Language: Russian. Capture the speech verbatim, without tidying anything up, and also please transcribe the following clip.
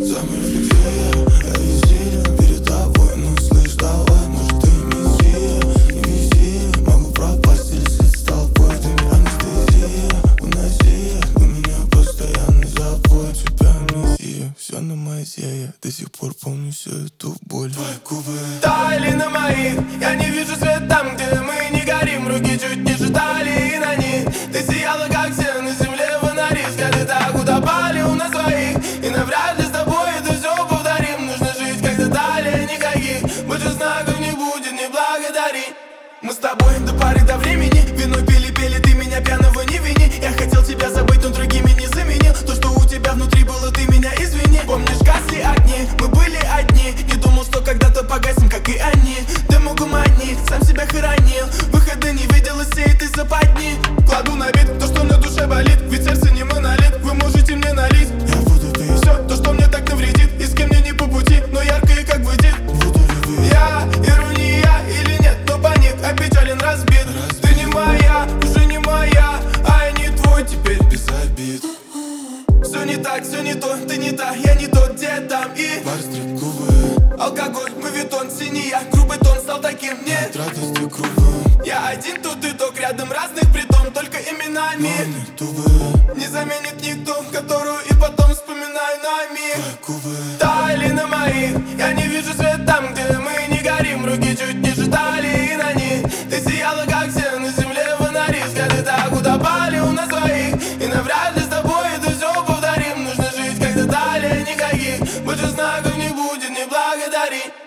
Саморефлексия, я веселье перед тобой. Ну слышь, давай, может ты мессия, не мессия. Могу пропасть или слить с толпой. Ты не анестезия, уноси. У меня постоянный запой. Тебя мессия, все на моей. До сих пор помню всю эту боль. Твои губы таяли на моих. Я не вижу свет там, где мы не горим. Руки чуть ниже талии, и на них ты сияла, как все на земле фонари. Взгляды так утопали у нас своих, и навряд ли с тобой это все повторим. Нужно жить, когда далее никаких больше знаков не будет, не благодари. Мы с тобой до поры до времени вино пили, пели, ты меня пьяного не вини. Я хотел тебя забыть, но другими не заменил. То, что у тебя внутри было, ты меня извини. Помнишь, гасли огни, мы были одни. Не думал, что когда-то погасим, как и они. Дым угуманни, сам себя хоронил. Выхода не видел из всей этой западни. Кладу на бит то, что на душе болит, ведь сердце не монолит. Вы можете мне налить, я буду пить все то, что мне так навредит. И с кем мне не по пути, но ярко и как выйдет. буду любить. Я ирония или нет, но паник опечален, разбит. Разбит. Ты не моя, уже не моя, а я не твой теперь. Без обид. Все не так, все не то, ты не та, я не тот, где там и Бар, стрип-клубы, алкоголь, мовитон, синяя, грубый тон стал таким мне. от радости кругом. Я один тут и ток, рядом разных притом, только именами. Мои тубы, Не заменит никто, которую и потом вспоминаю нами. твои губы Таяли на моих, я не вижу свет там, где мы не горим. Руки чуть ниже талии, и на них ты сияла, как все на земле фонари. Взгляды так утопали у нас своих, и навряд ли с тобой это все повторим. Нужно жить, когда далее никаких больше знаков не будет, не благодари.